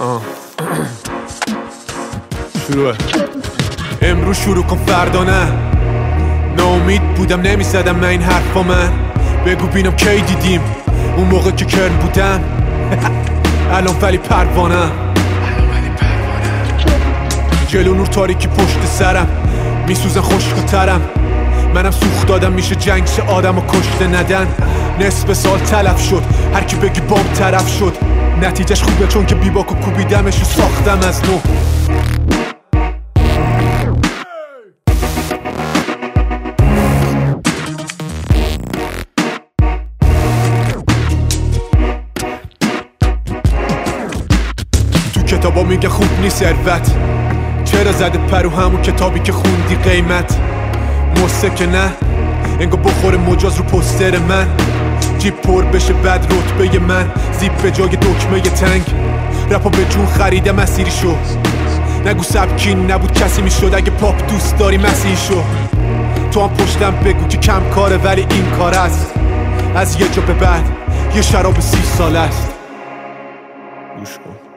شروعه. امروز شروع کن فردا نه. ناامید بودم نمیزدم من این حرفا. من بگو بینم کی دیدیم اون موقع که کرن بودم. الان ولی پروانم. جلو نور تاریکی پشت سرم میسوزن خشک‌ترم. منم سوخت دادم میشه جنگ شه آدم و کشته ندن. نصف سال تلف شد هر کی بگی بام طرف شد. نتیجهش خوبه چون که بیباکو کوبیدمش و ساختم از نو. تو کتابا میگه خوب نیست ثروت. چرا زده پرو همون کتابی که خوندی قیمت. مصه که نه انگار بخوره مجاز رو پوستر من. جیب پر بشه بد رتبه من. زیب به جای دکمه تنگ. رپا به جون خریده مسیری شو. نگو سبکین نبود کسی میشد. اگه پاپ دوست داری مسیحی شو. تو هم پشتم بگو که کم کاره ولی این کار است. از یه جا به بعد یه شراب 30 ساله است. گوش کن.